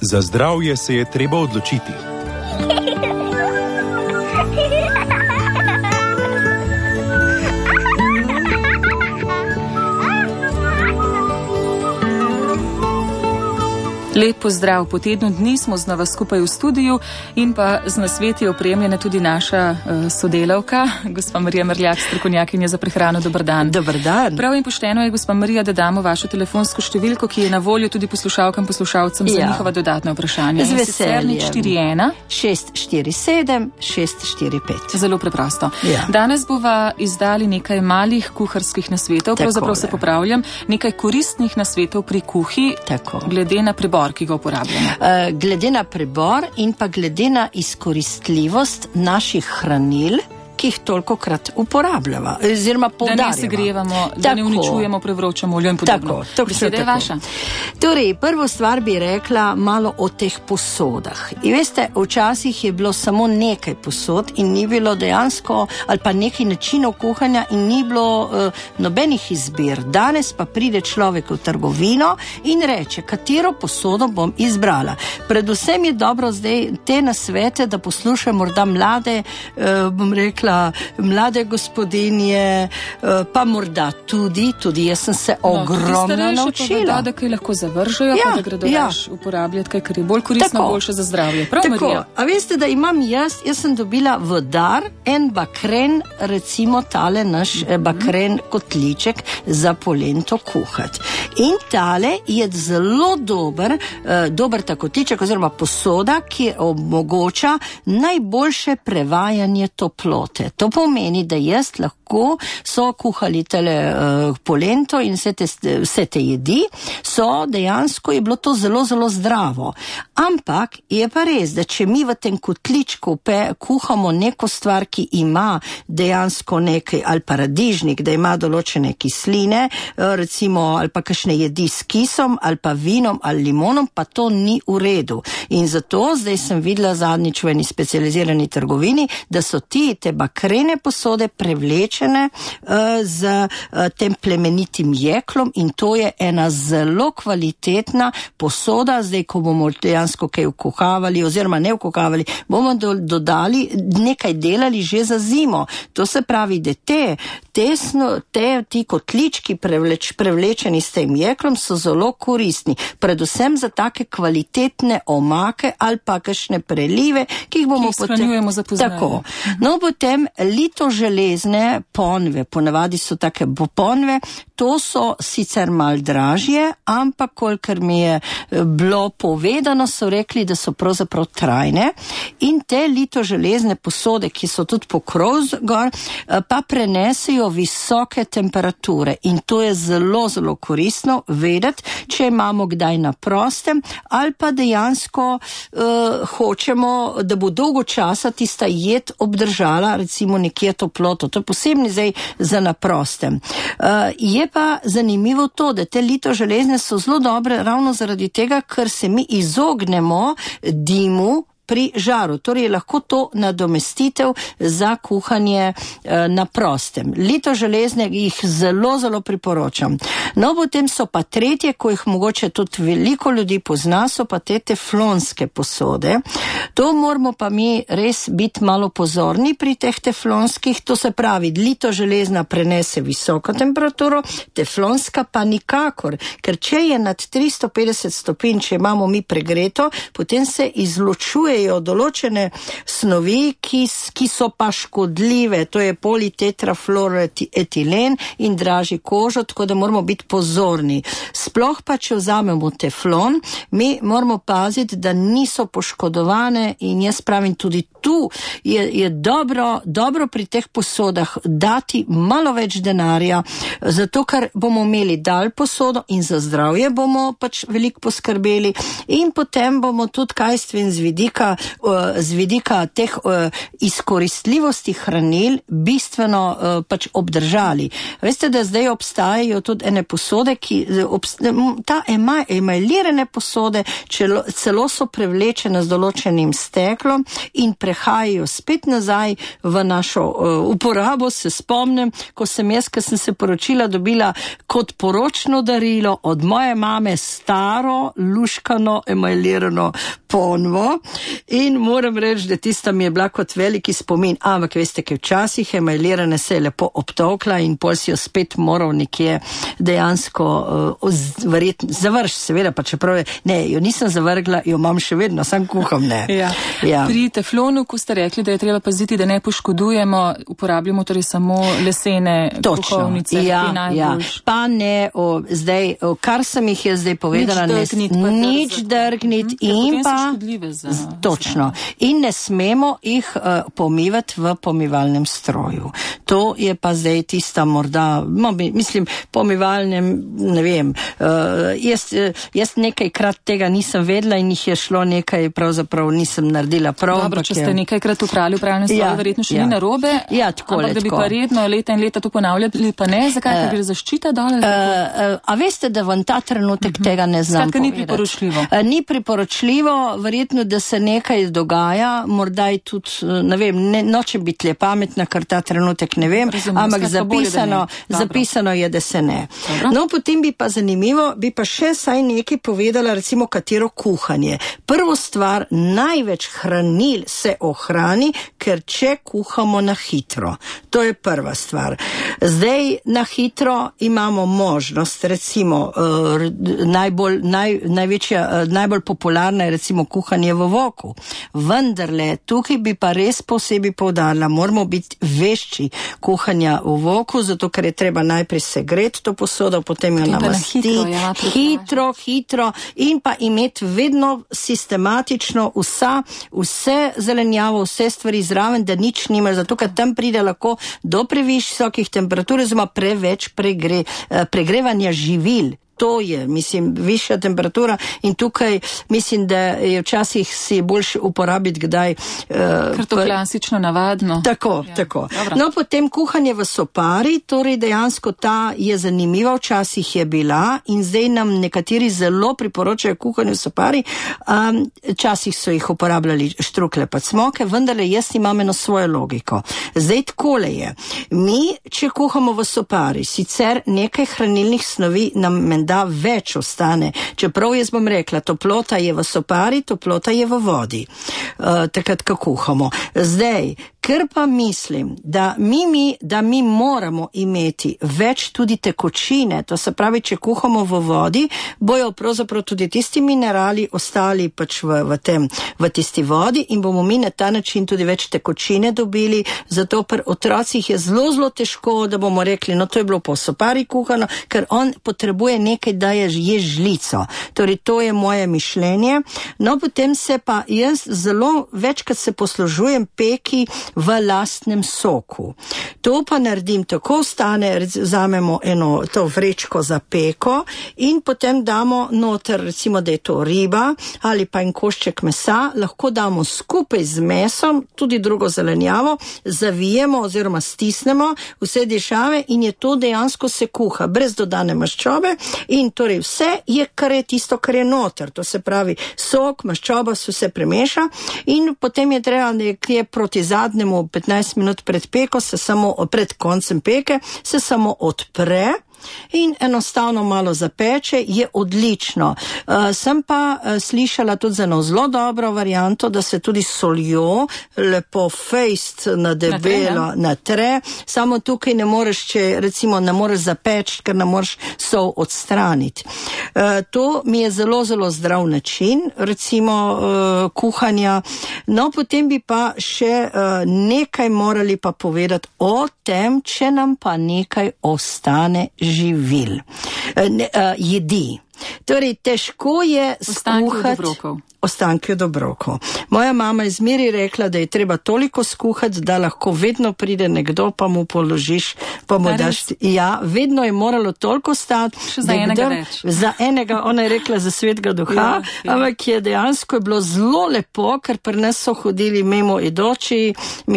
Za zdravje se je treba odločiti. Lep pozdrav, po tednu dni smo znova skupaj v studiu in pa z nasveti opremljena tudi naša sodelavka, gospa Marija Merljak, strokovnjakinja za prehrano. Dober dan. Dober dan. Prav in pošteno je, gospa Marija, da damo vašo telefonsko številko, ki je na voljo tudi poslušalkam, poslušalcem za njihova dodatna vprašanja. Z veseljem. 41 647 645. Zelo preprosto. Ja. Danes bova izdali nekaj malih kuharskih nasvetov, pravzaprav se popravljam, nekaj koristnih nasvetov pri kuhi, glede na pribor, ki ga uporabljamo. Glede na pribor in pa glede na izkoristljivost naših hranil, ki jih tolikokrat uporabljamo, oziroma poudarjamo. Da ne segrevamo, da ne uničujemo prevročamo olje in podobno. Beseda je vaša. Torej, prvo stvar bi rekla malo o teh posodah. In veste, včasih je bilo samo nekaj posod in ni bilo dejansko, ali pa nekaj načinov kuhanja in ni bilo nobenih izbir. Danes pa pride človek v trgovino in reče, katero posodo bom izbrala. Predvsem je dobro zdaj te nasvete, da poslušajo morda mlade, bom rekla, mlade gospodinje, pa morda tudi jaz sem se ogromno naučila. Da kaj lahko zavržajo, pa da gredo več uporabljati, kaj kar je bolj koristno, boljše za zdravje. Prav, Marija? A veste, da imam jaz sem dobila v dar en bakren, recimo tale naš bakren kotliček za polento kuhati. In tale je zelo dober ta kotliček oziroma posoda, ki omogoča najboljše prevajanje toplote. To pomeni, da jaz lahko so kuhali tele polento in vse te jedi, dejansko je bilo to zelo, zelo zdravo. Ampak je pa res, da če mi v tem kotličku kuhamo neko stvar, ki ima dejansko nekaj, ali paradižnik, da ima določene kisline, recimo, ali pa kakšne jedi s kisom, ali pa vinom, ali limonom, pa to ni v redu. In zato zdaj sem videla zadnjič v eni specializirani trgovini, da so te bakrene posode prevlečene z tem plemenitim jeklom in to je ena zelo kvalitetna posoda. Zdaj, ko bomo dejansko kaj vkuhavali oziroma ne vkuhavali, bomo dodali, nekaj delali že za zimo. To se pravi, da ti kotlički prevlečeni s tem jeklom so zelo koristni. Predvsem za take kvalitetne omake ali pa kakšne prelive, ki jih bomo shranjujemo za pozneje. Tako. No, potem litoželezne ponve, ponavadi so take ponve, to so sicer mal dražje, ampak kolikor mi je bilo povedano, so rekli, da so pravzaprav trajne in te litoželezne posode, ki so tudi pokrov gor, pa prenesejo visoke temperature in to je zelo, zelo koristno vedeti, če imamo kdaj na prostem ali pa dejansko hočemo, da bo dolgo časa tista jed obdržala recimo nekje toploto. To je posebno zdaj za na prostem. Je pa zanimivo to, da te litoželezne so zelo dobre ravno zaradi tega, ker se mi izognemo dimu pri žaru. Torej lahko to nadomestitev za kuhanje na prostem. Litoželezne jih zelo, zelo priporočam. No, potem so pa tretje, ko jih mogoče tudi veliko ljudi pozna, so pa te teflonske posode. To moramo pa mi res biti malo pozorni pri teh teflonskih. To se pravi, litoželezna prenese visoko temperaturo, teflonska pa nikakor, ker če je nad 350 stopinj, če imamo mi pregreto, potem se izločuje določene snovi, ki so pa škodljive. To je politetrafluoroetilen in draži kožo, tako da moramo biti pozorni. Sploh pa, če vzamemo teflon, mi moramo paziti, da niso poškodovane in jaz pravim tudi tu je dobro pri teh posodah dati malo več denarja, zato ker bomo imeli dalj posodo in za zdravje bomo pač veliko poskrbeli in potem bomo tudi kajstven z vidika teh izkoristljivosti hranil bistveno pač obdržali. Veste, da zdaj obstajajo tudi ene posode, ta emajlirane posode celo so prevlečene z določenim steklom in prehajajo spet nazaj v našo uporabo. Se spomnim, ko sem se poročila, dobila kot poročno darilo od moje mame staro, luškano, emajlirano ponvo in moram reči, da tista mi je bila kot veliki spomin, ampak veste, ki včasih emajlirane se je lepo obtokla in pol si jo spet moral nekje dejansko verjetno završ, seveda, pa čeprav jo nisem zavrgla, jo imam še vedno, sam kuham, ne. Ja. Pri teflonu, ko ste rekli, da je treba paziti, da ne poškodujemo, uporabljamo torej samo lesene kuhovnice. Ja. Pa ne, zdaj, kar sem jih je zdaj povedala, nič drgnit in pa točno. In ne smemo jih pomivati v pomivalnem stroju. To je pa zdaj tista morda, mislim, pomivalnem, ne vem, jaz nekajkrat tega nisem vedela in jih je šlo nekaj, pravzaprav nisem naredila prav. Dobro, če ste nekajkrat uprali v pravnem stroju, verjetno še ni narobe, ampak da bi pa redno leta in leta to ponavljali, pa ne, zakaj pa gre zaščita dole? A veste, da vam ta trenutek tega ne znam povedati? Skratka, ni priporočljivo. Ni priporočljivo, verjetno, da se nekaj dogaja, morda je tudi, ne vem, nočem biti le pametna, ker ta trenutek ne vem, ampak zapisano je, da se ne. Dobro. No, potem bi pa zanimivo, bi pa še saj nekaj povedala, recimo, katero kuhanje. Prvo stvar, največ hranil se ohrani, ker če kuhamo na hitro. To je prva stvar. Zdaj na hitro imamo možnost, recimo, najbolj popularna je recimo kuhanje v voku. Vendarle, tukaj bi pa res posebej poudarila, moramo biti vešči kuhanja v voku, zato ker je treba najprej segreti to posodo, potem jo namastiti. Hitro in pa imeti vedno sistematično vse zelenjavo, vse stvari zraven, da nič nima, zato ker tam pride lahko do previsokih temperatur, oziroma preveč pregrevanja živil. To je, mislim, višja temperatura in tukaj mislim, da je včasih si boljše uporabiti kdaj. Ker to klasično navadno. Tako. No, potem kuhanje v sopari, torej dejansko ta je zanimiva, včasih je bila in zdaj nam nekateri zelo priporočajo kuhanje v sopari. Včasih so jih uporabljali štrukle pa cmoke, vendar jaz imam eno svojo logiko. Zdaj takole je. Mi, če kuhamo v sopari, sicer nekaj hranilnih snovi nam da več ostane. Čeprav jaz bom rekla, toplota je v sopari, toplota je v vodi. Takrat, ko kuhamo. Zdaj, ker pa mislim, da mi moramo imeti več tudi tekočine, to se pravi, če kuhamo v vodi, bojo pravzaprav tudi tisti minerali ostali pač v tisti vodi in bomo mi na ta način tudi več tekočine dobili, zato pri otrocih je zelo težko, da bomo rekli, no to je bilo po sopari kuhano, ker on potrebuje nekaj, da je žlico. Torej, to je moje mišljenje. No, potem se pa jaz zelo večkrat se poslužujem peki v lastnem soku. To pa naredim tako, vzamemo eno to vrečko za peko in potem damo noter, recimo, da je to riba ali pa en košček mesa, lahko damo skupaj z mesom, tudi drugo zelenjavo, zavijemo oziroma stisnemo vse dišave in je to dejansko se kuha, brez dodane maščobe in torej vse je, kar je tisto, kar je noter. To se pravi, sok, maščoba, vse premeša in potem je treba nekje proti zadnjemu 15 minut pred peko, pred koncem peke, se samo odpre in enostavno malo zapeče, je odlično. Sem pa slišala tudi za eno zelo dobro varianto, da se tudi soljo lepo fejst na debelo natre, samo tukaj ne moreš, če recimo ne moreš zapeči, ker ne moreš sol odstraniti. To mi je zelo zdrav način, recimo kuhanja. No, potem bi pa še nekaj morali pa povedati o tem, če nam pa nekaj ostane živil, jedi. Torej, težko je skuhati ostanke od obrokov. Moja mama je zmeri rekla, da je treba toliko skuhati, da lahko vedno pride nekdo, pa mu položiš, pa mu daš. Ja, vedno je moralo toliko stati. Še za enega več. Za enega, ona je rekla za svetega duha, ampak je dejansko bilo zelo lepo, ker pri nas so hodili mimo idoči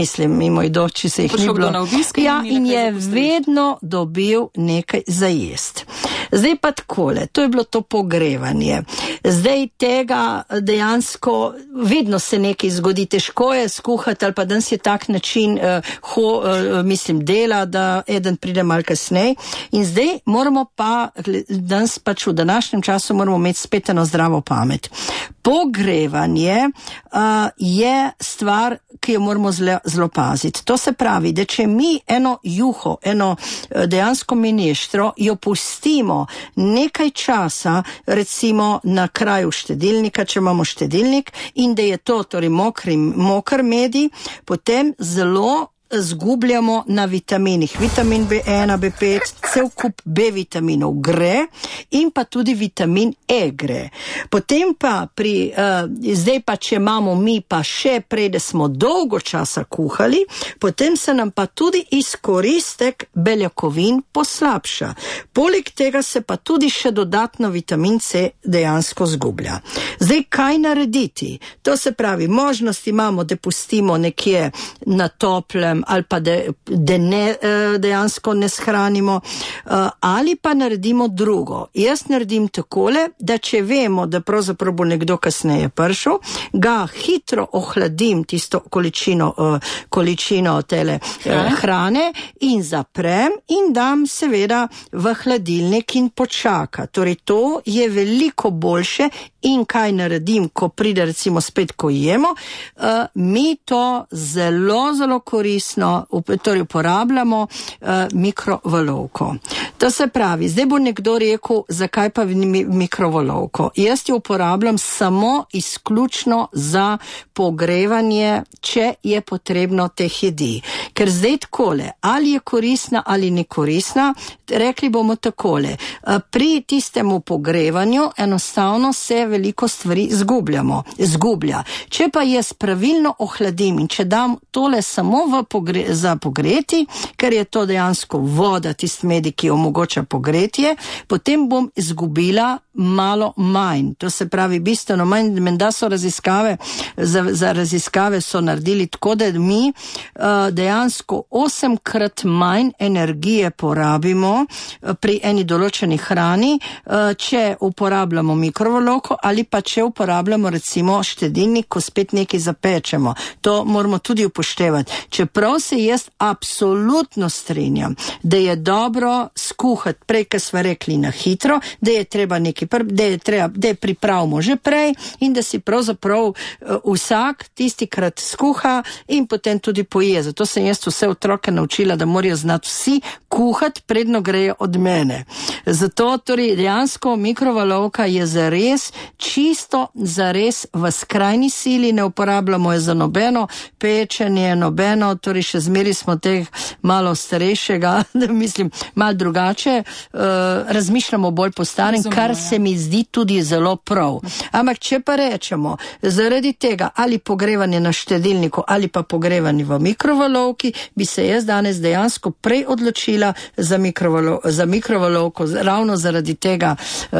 se jih ni bilo. Ja, in je vedno dobil nekaj za jest. Zdaj pa takole, to je bilo to pogrevanje. Zdaj tega dejansko vedno se nekaj zgodi, težko je skuhati ali pa danes je tak način dela, da eden pride malo kasneje in zdaj moramo pa danes pač v današnjem času moramo imeti spet eno zdravo pamet. Pogrevanje je stvar, ki jo moramo zelo paziti. To se pravi, da če mi eno juho, eno dejansko mineštro, jo pustimo nekaj časa, recimo na kraju štedilnika, če imamo štedilnik, in da je to torej moker medij, potem zelo zgubljamo na vitaminih. Vitamin B1, B5, cel kup B vitaminov gre in pa tudi vitamin E gre. Potem pa zdaj pa, če imamo mi pa še prej, da smo dolgo časa kuhali, potem se nam pa tudi izkoristek beljakovin poslabša. Poleg tega se pa tudi še dodatno vitamin C dejansko zgublja. Zdaj, kaj narediti? To se pravi, možnost imamo, da pustimo nekje na toplem ali pa da dejansko ne shranimo, ali pa naredimo drugo. Jaz naredim takole, da če vemo, da pravzaprav bo nekdo kasneje prišel, ga hitro ohladim tisto količino tele hrane in zaprem in dam seveda v hladilnik in počaka. Torej to je veliko boljše. In kaj naredim, ko pride recimo spet, ko jemo, mi to zelo, zelo koristno torej uporabljamo mikrovalovko. To se pravi, zdaj bo nekdo rekel, zakaj pa mikrovalovko? Jaz jo uporabljam samo izključno za pogrevanje, če je potrebno teh jedi. Ker zdaj takole, ali je koristna ali ni koristna, rekli bomo takole. Pri tistemu pogrevanju enostavno se veliko stvari zgublja. Če pa jaz pravilno ohladim in če dam tole samo za pogreti, ker je to dejansko voda, tist medij, ki omogoča pogretje, potem bom izgubila malo manj. To se pravi bistveno manj. Menda so raziskave, za raziskave so naredili tako, da mi dejansko 8-krat manj energije porabimo pri eni določeni hrani, če uporabljamo mikrovalovko ali pa če uporabljamo recimo štedilnik, ko spet nekaj zapečemo. To moramo tudi upoštevati. Čeprav se jaz absolutno strinjam, da je dobro skuhati prej, kar smo rekli, na hitro, da je treba nekaj da pripravimo že prej in da si pravzaprav vsak tistikrat skuha in potem tudi poje. Zato sem jaz vse otroke naučila, da morajo znati vsi kuhati, predno grejo od mene. Zato torej dejansko mikrovalovka je zares, čisto zares v skrajni sili, ne uporabljamo je za nobeno pečenje, nobeno, torej še zmeri smo teh malo starejšega, mislim, malo drugače, razmišljamo bolj po starem, kar se mi zdi tudi zelo prav. Ampak če pa rečemo, zaradi tega ali pogrevanje na štedilniku ali pa pogrevanje v mikrovalovki, bi se jaz danes dejansko prej odločila za mikrovalovko, ravno zaradi tega,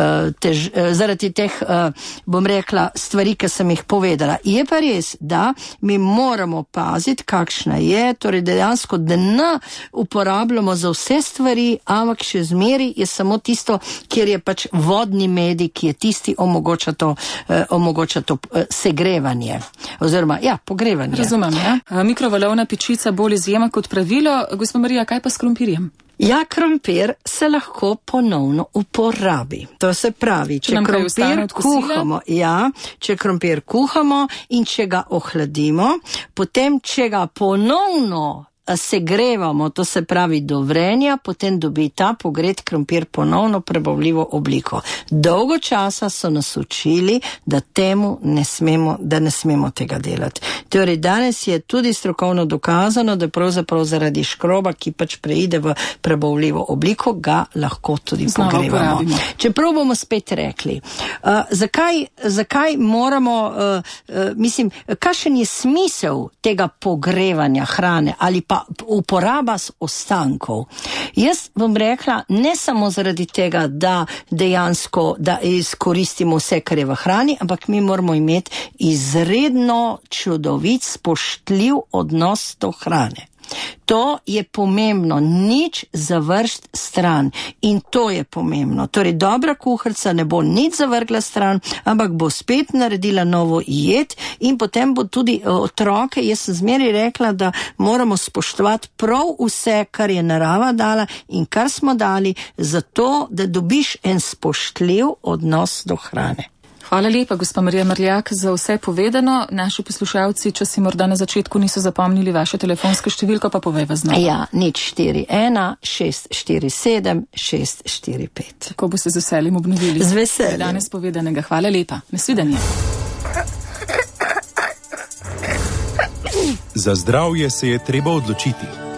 zaradi teh, bom rekla, stvari, ki sem jih povedala. Je pa res, da mi moramo paziti, kakšna je, torej dejansko, da ne uporabljamo za vse stvari, ampak še zmeri je samo tisto, kjer je pač vodni medij, ki je tisti omogoča to segrevanje. Oziroma, pogrevanje. Razumem, ja. Mikrovalovna pečica bolj izjema kot pravilo. Gospa Marija, kaj pa s krompirjem? Ja, krompir se lahko ponovno uporabi. To se pravi, če krompir kuhamo in če ga ohladimo, potem če ga ponovno segrevamo, to se pravi do vrenja, potem dobi ta pogret krompir ponovno prebavljivo obliko. Dolgo časa so nas učili, da ne smemo tega delati. Torej, danes je tudi strokovno dokazano, da pravzaprav zaradi škroba, ki pač preide v prebavljivo obliko, ga lahko tudi pogrevamo. Čeprav bomo spet rekli, zakaj moramo, kakšen je smisel tega pogrevanja hrane ali pa uporaba ostankov. Jaz bom rekla, ne samo zaradi tega, da dejansko, da izkoristimo vse, kar je v hrani, ampak mi moramo imeti izredno čudovit, spoštljiv odnos do hrane. To je pomembno, nič završt stran in to je pomembno. Torej, dobra kuharica ne bo nič zavrgla stran, ampak bo spet naredila novo jed in potem bo tudi otroke, jaz sem zmeraj rekla, da moramo spoštovati prav vse, kar je narava dala in kar smo dali, zato, da dobiš en spoštljiv odnos do hrane. Hvala lepa, gospa Marija Merljak, za vse povedano. Naši poslušalci, če si morda na začetku niso zapomnili vaše telefonske številko, pa povejva znova. Ja, 041 647 645. Tako boste z veseljem obnovili. Z veseljem. Danes povedanega. Hvala lepa. Nasvidenje. Za zdravje se je treba odločiti.